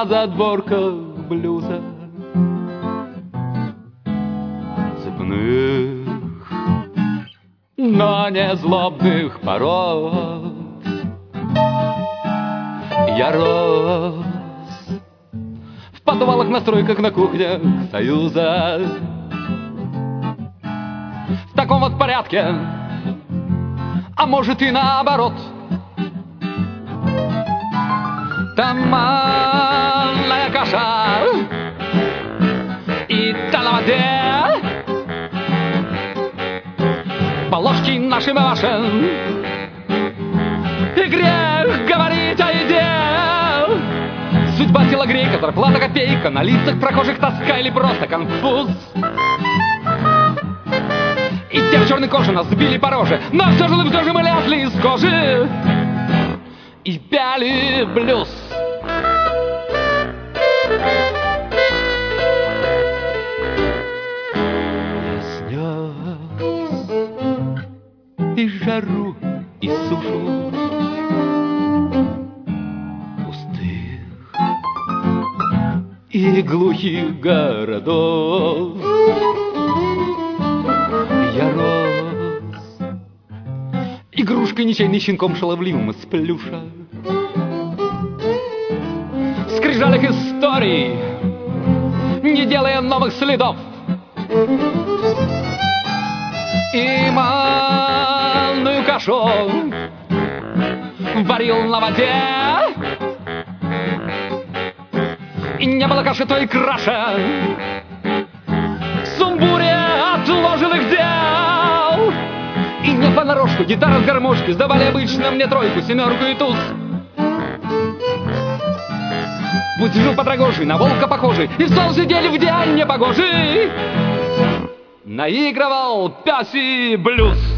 на задворках блюза цепных, но не злобных пород. Я рос в подвалах, на стройках, на кухнях Союза. В таком вот порядке, а может и наоборот. Томатная каша и та на воде, по ложке нашим и вашим, и грех говорить о еде. Судьба телогрейка, зарплата копейка, на лицах прохожих тоска или просто конфуз. И те в черной коже нас сбили по роже, но все же мы лезли из кожи и пели блюз. Я снес и жару, и сушу пустых и глухих городов. Я рос игрушкой ничейной, щенком шаловливым из плюша, в скрижалях историй, не делая новых следов. И манную кашу варил на воде, и не было каши той краше в сумбуре отложенных дел. И не понарошку гитара с гармошкой сдавали обычно мне тройку, семерку и туз. Пусть жил подрогожий, на волка похожий, и в сон сидели в день непогожий, наигрывал пёсий блюз.